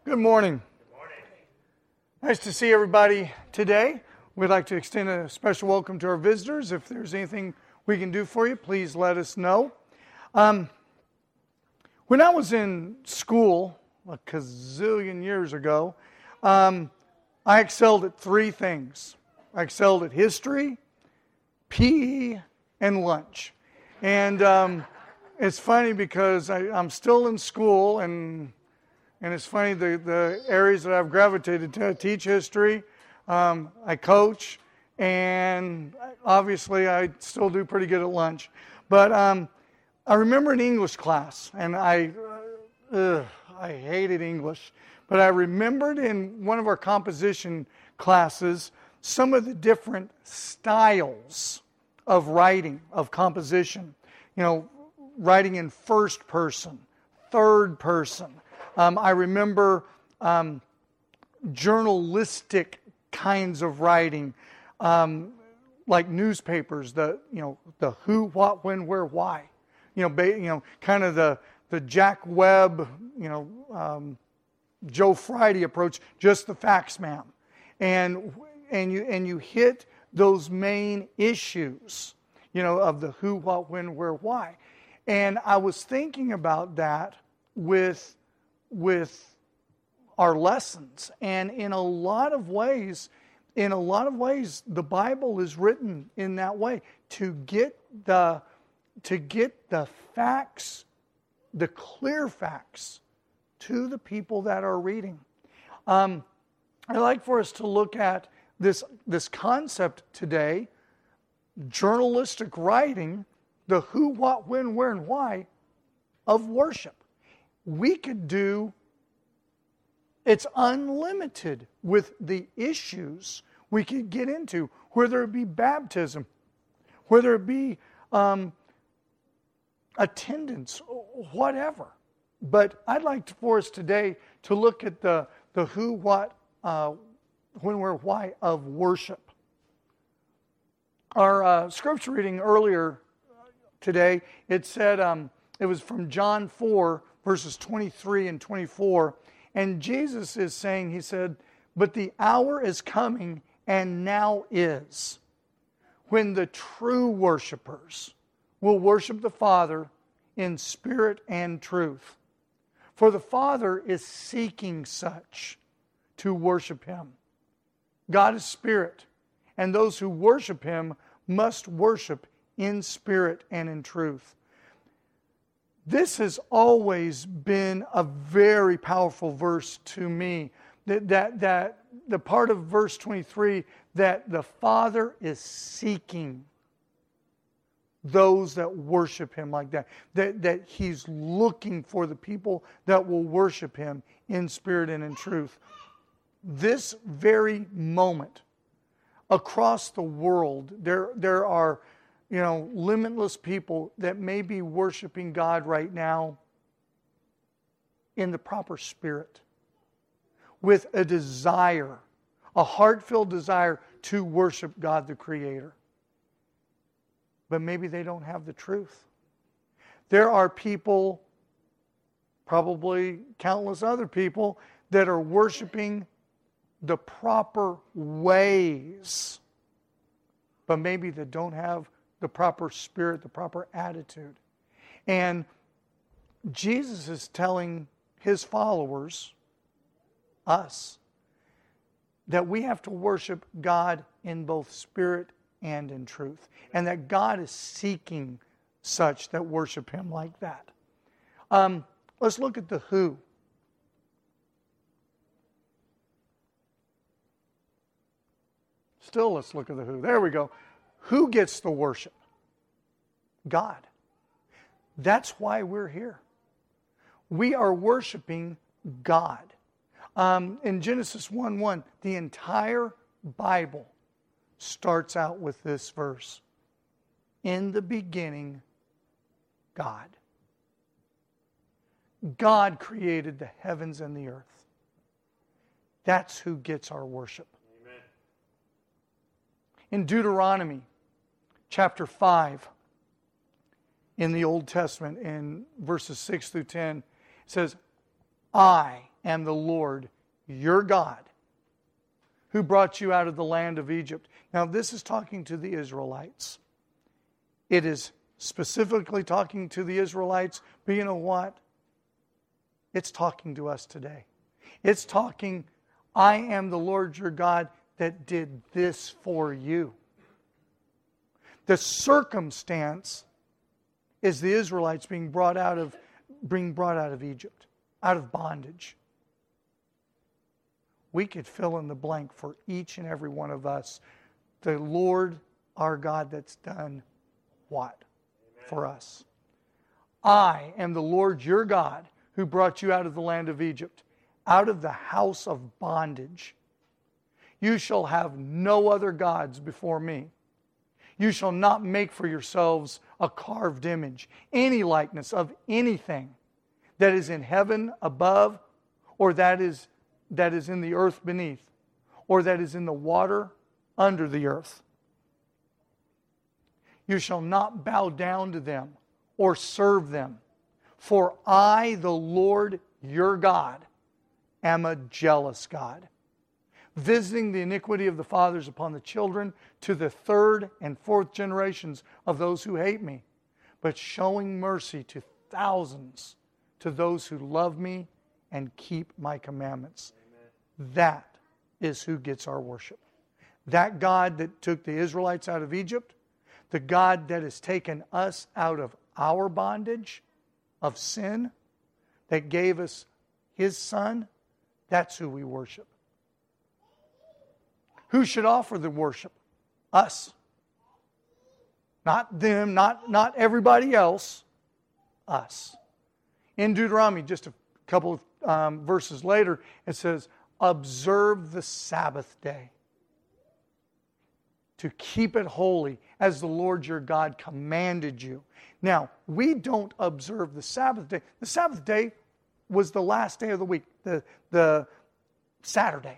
Good morning. Nice to see everybody today. We'd like to extend a special welcome to our visitors. If there's anything we can do for you, please let us know. When I was in school a gazillion years ago, I excelled at three things. I excelled at history, PE, and lunch. And it's funny because I'm still in school, and it's funny, the areas that I've gravitated to, I teach history, I coach, and obviously I still do pretty good at lunch. But I remember in English class, and I hated English, but I remembered in one of our composition classes some of the different styles of writing, of composition. You know, writing in first person, third person. I remember journalistic kinds of writing, like newspapers. The who, what, when, where, why. Kind of the Jack Webb, Joe Friday approach. Just the facts, ma'am. And you hit those main issues, of the who, what, when, where, why. And I was thinking about that with our lessons, and in a lot of ways, the Bible is written in that way to get the facts, the clear facts, to the people that are reading. I'd like for us to look at this concept today: journalistic writing, the who, what, when, where, and why of worship. We could do, it's unlimited with the issues we could get into, whether it be baptism, whether it be attendance, whatever. But I'd like for us today to look at the who, what, when, where, why of worship. Our scripture reading earlier today, it said, it was from John 4, verses 23 and 24. And Jesus is saying, he said, "But the hour is coming, and now is, when the true worshipers will worship the Father in spirit and truth. For the Father is seeking such to worship Him. God is spirit, and those who worship Him must worship in spirit and in truth." This has always been a very powerful verse to me. That the part of verse 23, that the Father is seeking those that worship Him like that. That He's looking for the people that will worship Him in spirit and in truth. This very moment, across the world, there are limitless people that may be worshiping God right now in the proper spirit, with a desire, a heart-filled desire to worship God the Creator. But maybe they don't have the truth. There are people, probably countless other people, that are worshiping the proper ways, but maybe they don't have the proper spirit, the proper attitude. And Jesus is telling His followers, us, that we have to worship God in both spirit and in truth. And that God is seeking such that worship Him like that. Let's look at the who. Still, let's look at the who. There we go. Who gets the worship? God. That's why we're here. We are worshiping God. In Genesis 1:1, the entire Bible starts out with this verse. In the beginning, God. God created the heavens and the earth. That's who gets our worship. Amen. In Deuteronomy chapter 5, in the Old Testament, in verses 6 through 10, it says, I am the Lord your God, who brought you out of the land of Egypt. Now, this is talking to the Israelites. It is specifically talking to the Israelites, but you know what? It's talking to us today. It's talking, I am the Lord your God that did this for you. The circumstance is the Israelites being brought out of Egypt, out of bondage. We could fill in the blank for each and every one of us. The Lord, our God, that's done what for us? I am the Lord your God who brought you out of the land of Egypt, out of the house of bondage. You shall have no other gods before me. You shall not make for yourselves a carved image, any likeness of anything that is in heaven above, or that is in the earth beneath, or that is in the water under the earth. You shall not bow down to them or serve them, for I, the Lord your God, am a jealous God, visiting the iniquity of the fathers upon the children to the third and fourth generations of those who hate me, but showing mercy to thousands, to those who love me and keep my commandments. Amen. That is who gets our worship. That God that took the Israelites out of Egypt, the God that has taken us out of our bondage of sin, that gave us His Son, that's who we worship. Who should offer the worship? Us. Not them, not everybody else. Us. In Deuteronomy, just a couple of verses later, it says, observe the Sabbath day, to keep it holy as the Lord your God commanded you. Now, we don't observe the Sabbath day. The Sabbath day was the last day of the week, the Saturday.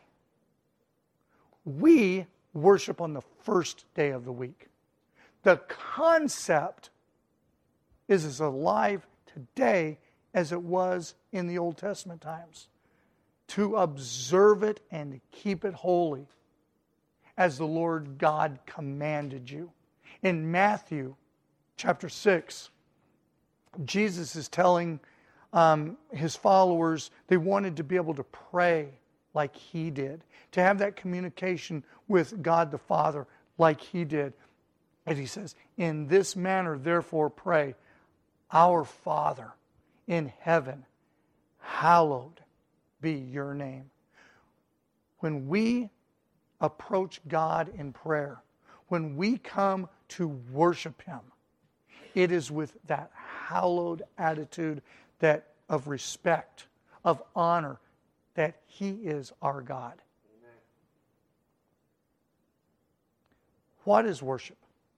We worship on the first day of the week. The concept is as alive today as it was in the Old Testament times. To observe it and to keep it holy as the Lord God commanded you. In Matthew chapter 6, Jesus is telling His followers they wanted to be able to pray like He did, to have that communication with God the Father like He did. And He says, in this manner, therefore, pray, our Father in heaven, hallowed be your name. When we approach God in prayer, when we come to worship Him, it is with that hallowed attitude that of respect, of honor, that He is our God. Amen. What is worship?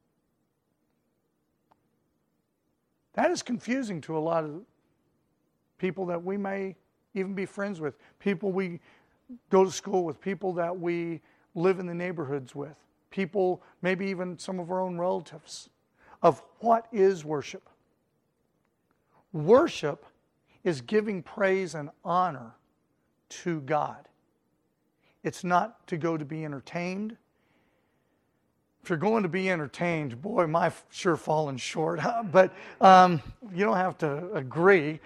That is confusing to a lot of people that we may even be friends with, people we go to school with, people that we live in the neighborhoods with, people, maybe even some of our own relatives, of what is worship. Worship is giving praise and honor to God. It's not to go to be entertained. If you're going to be entertained, boy, am I sure falling short. But you don't have to agree.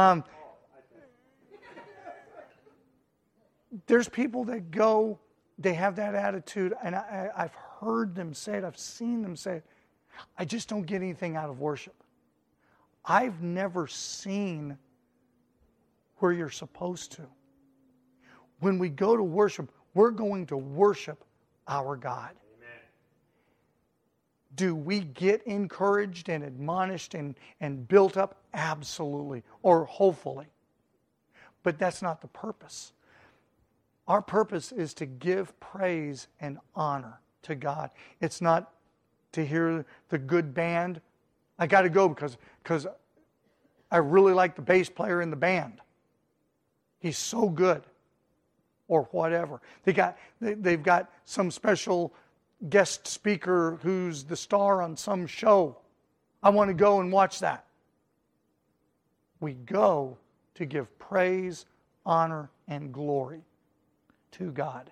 There's people that go, they have that attitude, and I've heard them say it, I've seen them say it. I just don't get anything out of worship. I've never seen where you're supposed to. When we go to worship, we're going to worship our God. Amen. Do we get encouraged and admonished and built up? Absolutely, or hopefully. But that's not the purpose. Our purpose is to give praise and honor to God. It's not to hear the good band. I got to go because I really like the bass player in the band. He's so good. Or whatever. They've got some special guest speaker who's the star on some show. I want to go and watch that. We go to give praise, honor and glory to God.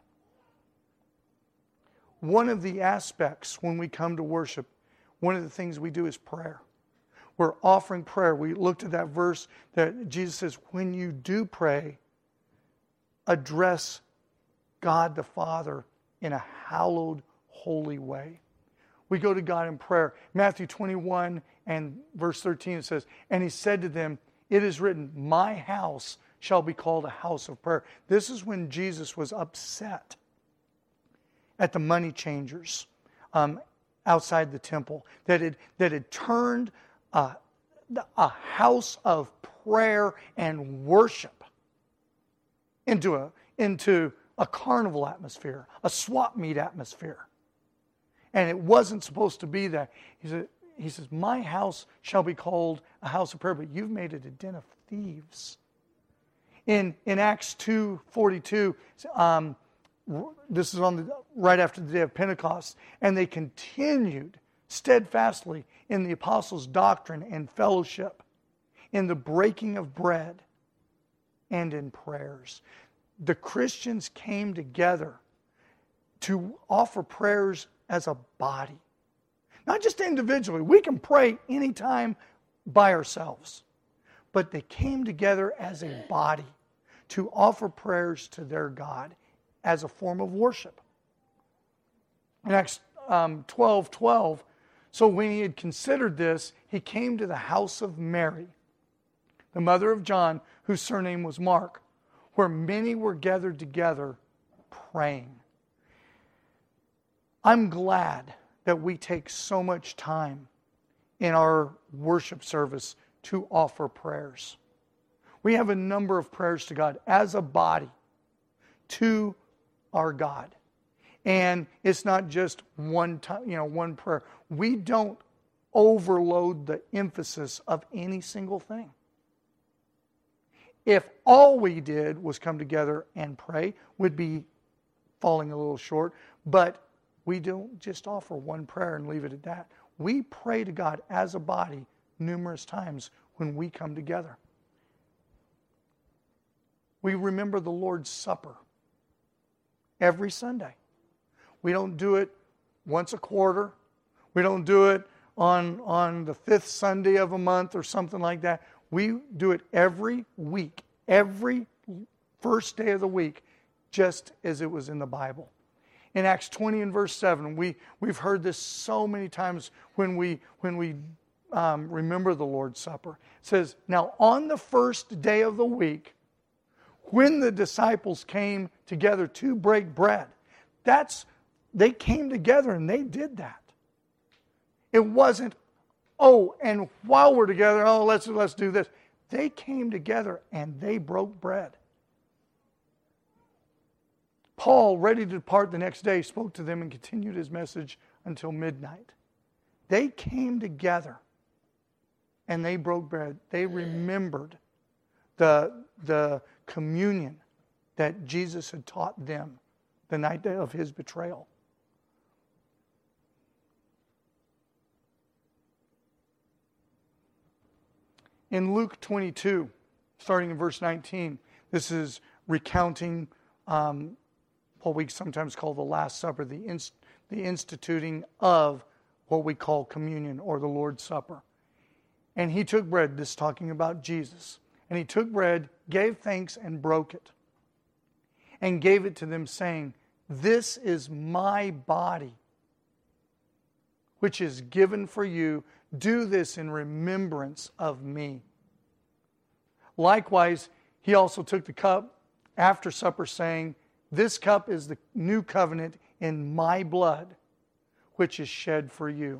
One of the aspects when we come to worship, one of the things we do is prayer. We're offering prayer. We looked at that verse that Jesus says, when you do pray, address God the Father in a hallowed, holy way. We go to God in prayer. Matthew 21 and verse 13 it says, and he said to them, it is written, my house shall be called a house of prayer. This is when Jesus was upset at the money changers outside the temple that had turned a house of prayer and worship into a carnival atmosphere, a swap meet atmosphere. And it wasn't supposed to be that. He says, my house shall be called a house of prayer, but you've made it a den of thieves. In Acts 2:42, this is right after the day of Pentecost, and they continued steadfastly in the apostles' doctrine and fellowship, in the breaking of bread, and in prayers. The Christians came together to offer prayers as a body. Not just individually. We can pray anytime by ourselves. But they came together as a body to offer prayers to their God as a form of worship. In Acts 12:12, so when he had considered this, he came to the house of Mary, the mother of John, whose surname was Mark, where many were gathered together praying. I'm glad that we take so much time in our worship service to offer prayers. We have a number of prayers to God as a body to our God. And it's not just one time, one prayer. We don't overload the emphasis of any single thing. If all we did was come together and pray, we'd be falling a little short. But we don't just offer one prayer and leave it at that. We pray to God as a body numerous times when we come together. We remember the Lord's Supper every Sunday. We don't do it once a quarter. We don't do it on the fifth Sunday of a month or something like that. We do it every week, every first day of the week, just as it was in the Bible. In Acts 20 and verse 7, we've heard this so many times when we remember the Lord's Supper. It says, now on the first day of the week, when the disciples came together to break bread, they came together and they did that. It wasn't, and while we're together, let's do this. They came together and they broke bread. Paul, ready to depart the next day, spoke to them and continued his message until midnight. They came together and they broke bread. They remembered the communion that Jesus had taught them the night of his betrayal. In Luke 22, starting in verse 19, this is recounting what we sometimes call the Last Supper, the instituting of what we call communion or the Lord's Supper. And he took bread, this is talking about Jesus, and he took bread, gave thanks, and broke it, and gave it to them, saying, this is my body, which is given for you. Do this in remembrance of me. Likewise, he also took the cup after supper, saying, this cup is the new covenant in my blood, which is shed for you.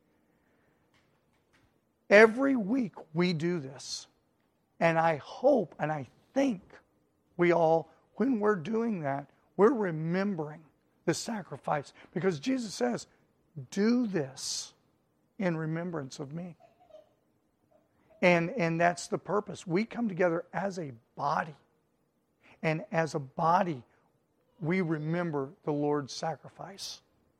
Every week we do this. And I hope and I think we all, when we're doing that, we're remembering the sacrifice. Because Jesus says, do this in remembrance of me. And that's the purpose. We come together as a body. And as a body, we remember the Lord's sacrifice.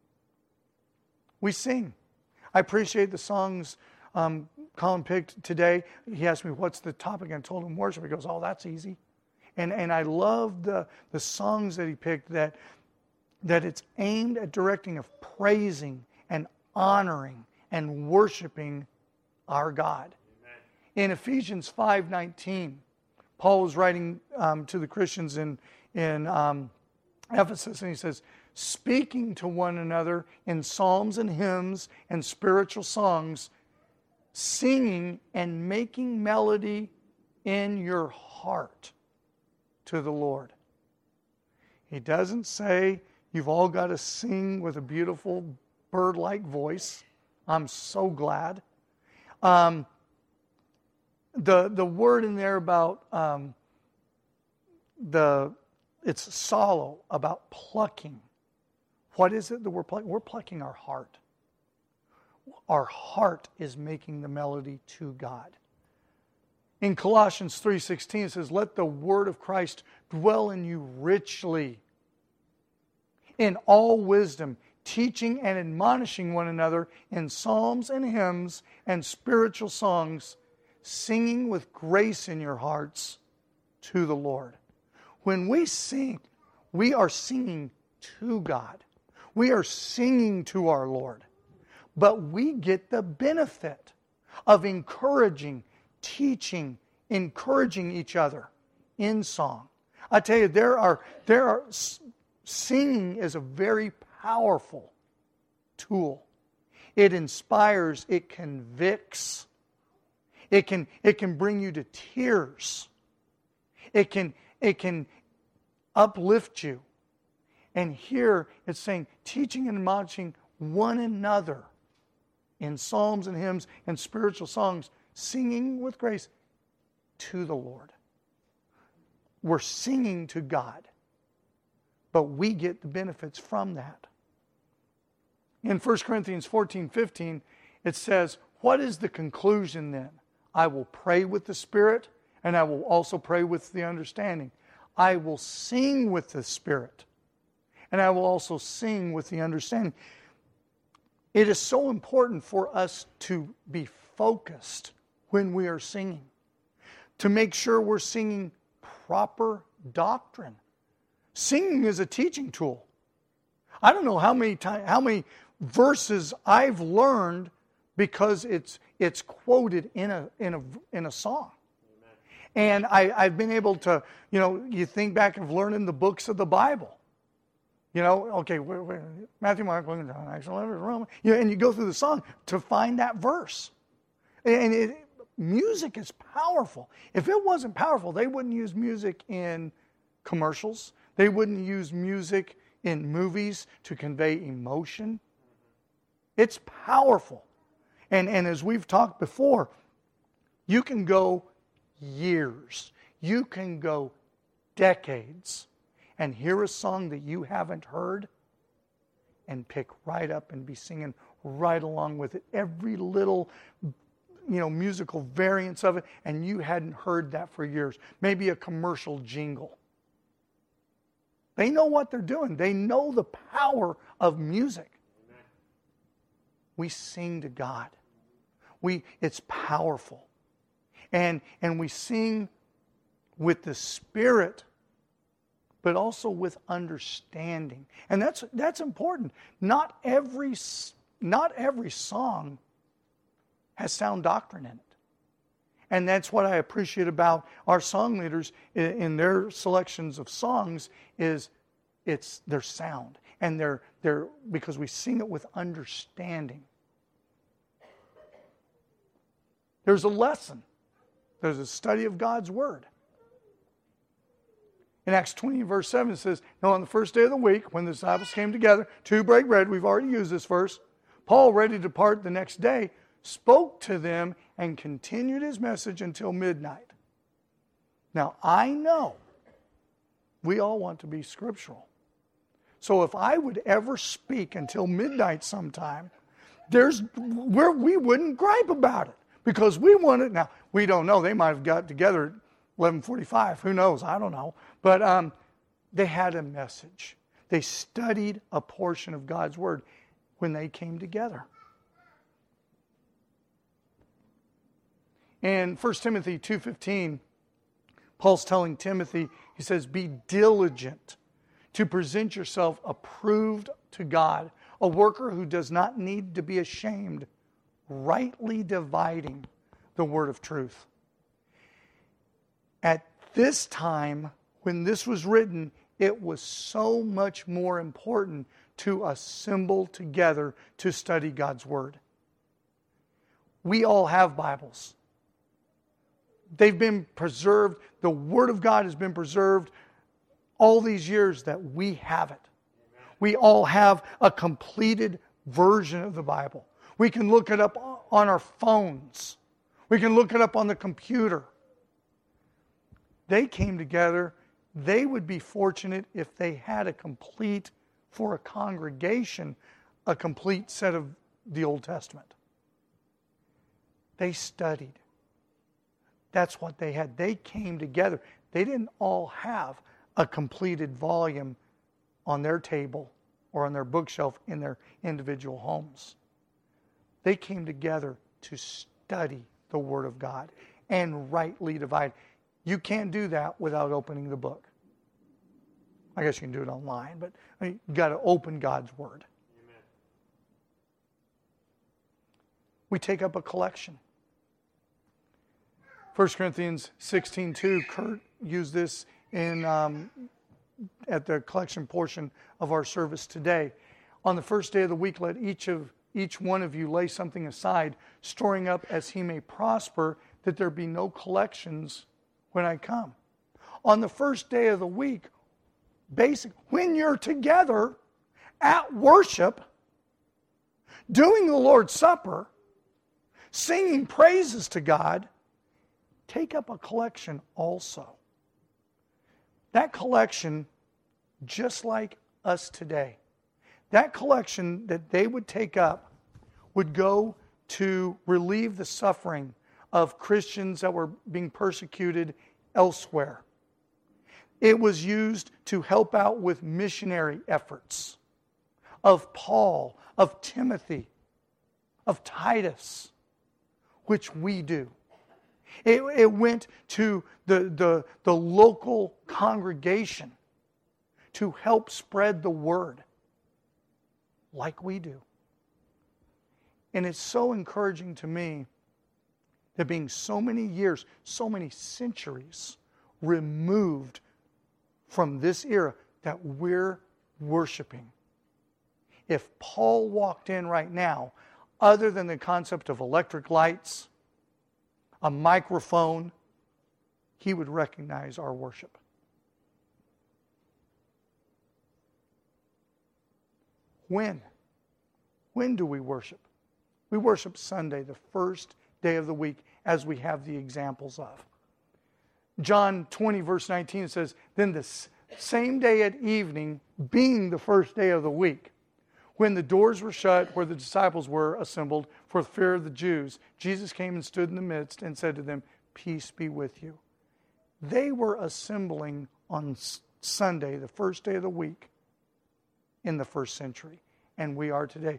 We sing. I appreciate the songs Colin picked today. He asked me, what's the topic? And I told him worship. He goes, that's easy. And I love the songs that he picked that it's aimed at directing of praising and honoring and worshiping our God. Amen. In Ephesians 5:19, Paul was writing to the Christians in Ephesus, and he says, speaking to one another in psalms and hymns and spiritual songs, singing and making melody in your heart to the Lord. He doesn't say you've all got to sing with a beautiful bird-like voice. I'm so glad. The word in there about it's solo, about plucking. What is it that we're plucking? We're plucking our heart. Our heart is making the melody to God. In Colossians 3:16 it says, let the word of Christ dwell in you richly, in all wisdom, teaching and admonishing one another in psalms and hymns and spiritual songs, singing with grace in your hearts to the Lord. When we sing, we are singing to God. We are singing to our Lord. But we get the benefit of encouraging, teaching, encouraging each other in song. I tell you, singing is a very powerful tool. It inspires, it convicts. It can bring you to tears. It can uplift you. And here it's saying, teaching and admonishing one another in psalms and hymns and spiritual songs, singing with grace to the Lord. We're singing to God, but we get the benefits from that. In 1 Corinthians 14:15, it says, what is the conclusion then? I will pray with the Spirit, and I will also pray with the understanding. I will sing with the Spirit, and I will also sing with the understanding. It is so important for us to be focused when we are singing, to make sure we're singing proper doctrine. Singing is a teaching tool. I don't know how many verses I've learned because it's quoted in a song. Amen. And I've been able to, you think back of learning the books of the Bible. Okay, Matthew, Mark, Luke, John, Acts, Romans, and you go through the song to find that verse. And music is powerful. If it wasn't powerful, they wouldn't use music in commercials. They wouldn't use music in movies to convey emotion. It's powerful. And as we've talked before, you can go years, you can go decades and hear a song that you haven't heard and pick right up and be singing right along with it. Every little, musical variance of it, and you hadn't heard that for years. Maybe a commercial jingle. They know what they're doing. They know the power of music. Amen. We sing to God. It's powerful. And we sing with the Spirit, but also with understanding. And that's important. Not every song has sound doctrine in it. And that's what I appreciate about our song leaders in their selections of songs is it's their sound. And they're because we sing it with understanding. There's a lesson. There's a study of God's Word. In Acts 20, verse 7, it says, now on the first day of the week, when the disciples came together to break bread, we've already used this verse, Paul, ready to depart the next day, spoke to them and continued his message until midnight. Now, I know we all want to be scriptural. So if I would ever speak until midnight sometime, we wouldn't gripe about it. Because we want it. Now, we don't know. They might have got together at 11:45. Who knows? I don't know. But they had a message. They studied a portion of God's Word when they came together. In 1 Timothy 2:15, Paul's telling Timothy He says, be diligent to present yourself approved to God, a worker who does not need to be ashamed, rightly dividing the word of truth. At this time, when this was written, it was so much more important to assemble together to study God's Word. We all have Bibles. They've been preserved. The Word of God has been preserved all these years that we have it. We all have a completed version of the Bible. We can look it up on our phones. We can look it up on the computer. They came together. They would be fortunate if they had for a congregation, a complete set of the Old Testament. They studied. That's what they had. They came together. They didn't all have a completed volume on their table or on their bookshelf in their individual homes. They came together to study the Word of God and rightly divide. You can't do that without opening the book. I guess you can do it online, but you've got to open God's Word. Amen. We take up a collection. 1 Corinthians 16:2, Kurt used this at the collection portion of our service today. On the first day of the week, let each one of you lay something aside, storing up as he may prosper, that there be no collections when I come. On the first day of the week, when you're together at worship, doing the Lord's Supper, singing praises to God, take up a collection also. That collection, just like us today, that collection that they would take up would go to relieve the suffering of Christians that were being persecuted elsewhere. It was used to help out with missionary efforts of Paul, of Timothy, of Titus, which we do. It went to the local congregation to help spread the word like we do. And it's so encouraging to me that being so many years, so many centuries removed from this era, that we're worshiping. If Paul walked in right now, other than the concept of electric lights, a microphone, he would recognize our worship. When do we worship? We worship Sunday, the first day of the week, as we have the examples of. John 20, verse 19 says, then the same day at evening, being the first day of the week, when the doors were shut where the disciples were assembled for fear of the Jews, Jesus came and stood in the midst and said to them, peace be with you. They were assembling on Sunday, the first day of the week, in the first century. And we are today.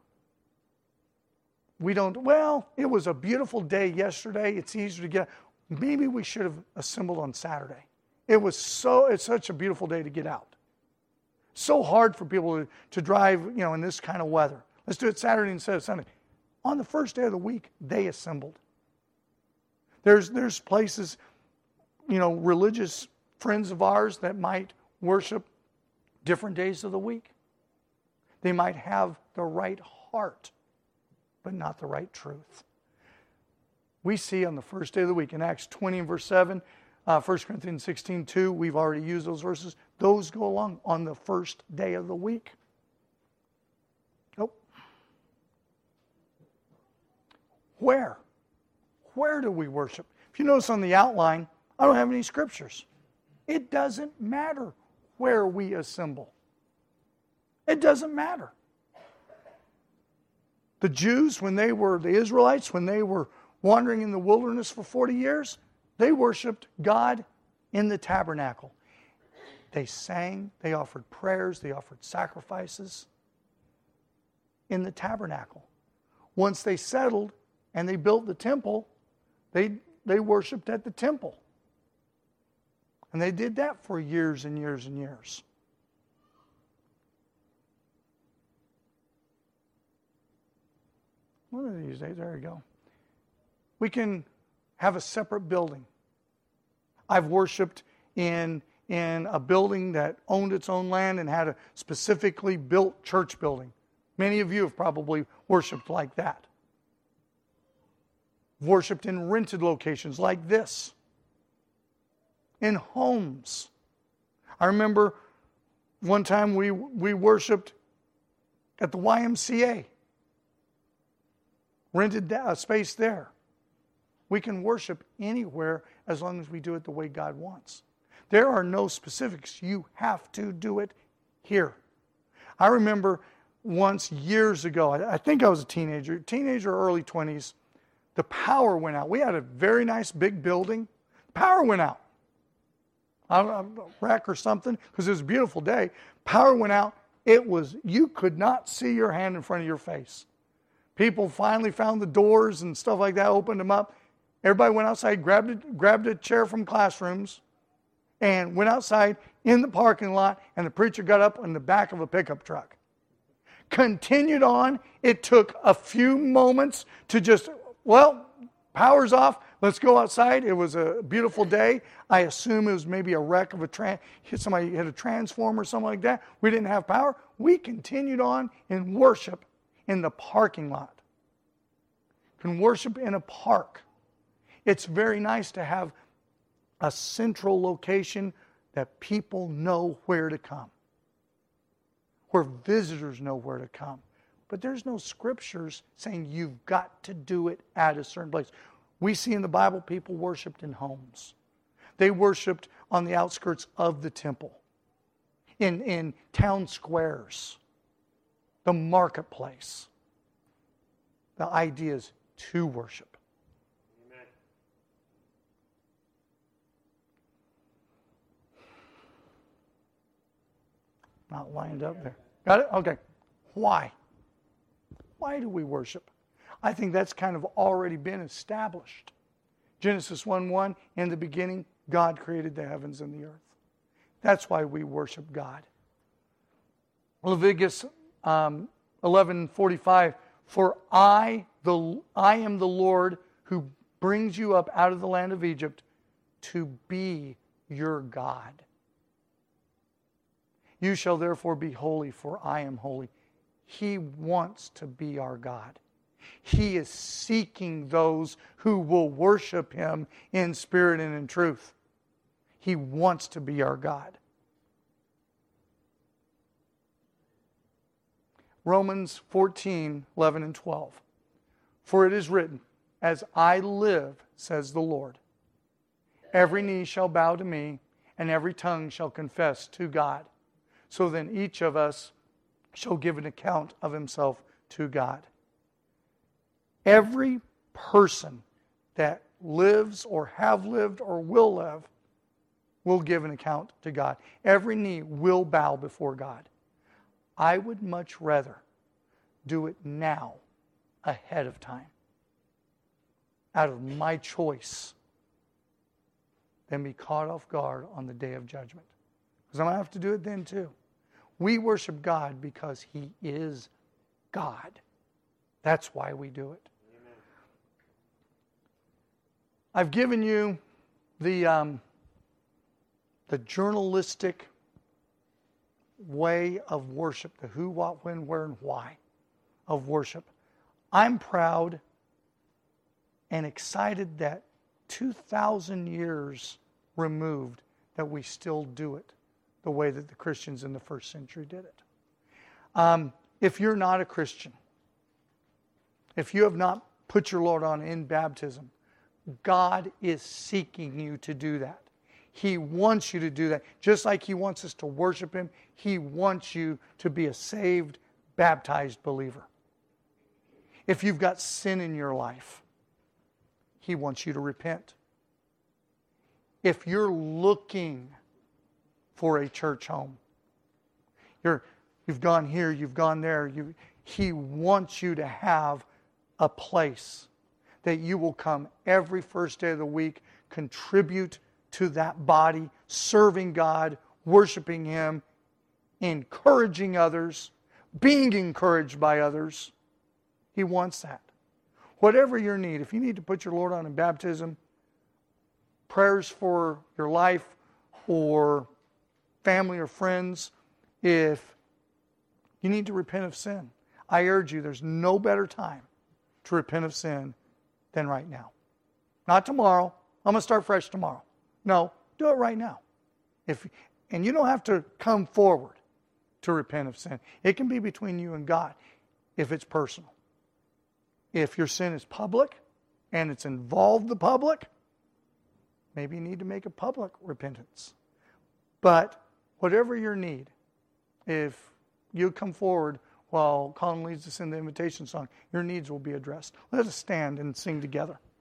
It was a beautiful day yesterday. It's easier to get. Maybe we should have assembled on Saturday. It's such a beautiful day to get out. So hard for people to drive, in this kind of weather. Let's do it Saturday instead of Sunday. On the first day of the week, they assembled. There's places, religious friends of ours that might worship different days of the week. They might have the right heart, but not the right truth. We see on the first day of the week in Acts 20 and verse 7, 1 Corinthians 16:2, we've already used those verses. Those go along on the first day of the week. Where? Where do we worship? If you notice on the outline, I don't have any scriptures. It doesn't matter where we assemble. It doesn't matter. The Jews, the Israelites, when they were wandering in the wilderness for 40 years, they worshiped God in the tabernacle. They sang, they offered prayers, they offered sacrifices in the tabernacle. Once they settled and they built the temple, they worshiped at the temple. And they did that for years and years and years. One of these days, there you go. We can have a separate building. I've worshiped in a building that owned its own land and had a specifically built church building. Many of you have probably worshiped like that. Worshipped in rented locations like this. In homes. I remember one time we worshipped at the YMCA. Rented a space there. We can worship anywhere as long as we do it the way God wants. There are no specifics. You have to do it here. I remember once years ago, I think I was a teenager or early 20s, the power went out. We had a very nice big building. Power went out. A wreck or something, because it was a beautiful day. Power went out. You could not see your hand in front of your face. People finally found the doors and stuff like that, opened them up. Everybody went outside, grabbed a chair from classrooms, and went outside in the parking lot, and the preacher got up in the back of a pickup truck. Continued on. It took a few moments to just, power's off. Let's go outside. It was a beautiful day. I assume it was maybe a wreck of somebody hit a transformer or something like that. We didn't have power. We continued on in worship in the parking lot. Can worship in a park. It's very nice to have a central location that people know where to come. Where visitors know where to come. But there's no scriptures saying you've got to do it at a certain place. We see in the Bible people worshiped in homes. They worshiped on the outskirts of the temple. In town squares. The marketplace. The idea is to worship. Amen. Not lined up there. Got it? Okay. Why? Why do we worship? I think that's kind of already been established. Genesis 1:1, in the beginning, God created the heavens and the earth. That's why we worship God. Leviticus 11:45, for I am the Lord who brings you up out of the land of Egypt to be your God. You shall therefore be holy, for I am holy. He wants to be our God. He is seeking those who will worship Him in spirit and in truth. He wants to be our God. Romans 14:11 and 12. For it is written, as I live, says the Lord, every knee shall bow to me, and every tongue shall confess to God. So then each of us shall give an account of himself to God. Every person that lives or have lived or will live will give an account to God. Every knee will bow before God. I would much rather do it now, ahead of time, out of my choice, than be caught off guard on the day of judgment. Because I'm going to have to do it then too. We worship God because He is God. That's why we do it. Amen. I've given you the journalistic way of worship, the who, what, when, where, and why of worship. I'm proud and excited that 2,000 years removed that we still do it the way that the Christians in the first century did it. If you're not a Christian, if you have not put your Lord on in baptism, God is seeking you to do that. He wants you to do that. Just like He wants us to worship Him, He wants you to be a saved, baptized believer. If you've got sin in your life, He wants you to repent. If you're looking for a church home, you've gone here, you've gone there, He wants you to have a place that you will come every first day of the week, contribute to that body, serving God, worshiping Him, encouraging others, being encouraged by others. He wants that. Whatever your need, if you need to put your Lord on in baptism, prayers for your life or family or friends, if you need to repent of sin, I urge you, there's no better time to repent of sin than right now. Not tomorrow. I'm going to start fresh tomorrow. No, do it right now. And you don't have to come forward to repent of sin. It can be between you and God if it's personal. If your sin is public and it's involved the public, maybe you need to make a public repentance. But whatever your need, if you come forward while Colin leads us in the invitation song, your needs will be addressed. Let us stand and sing together.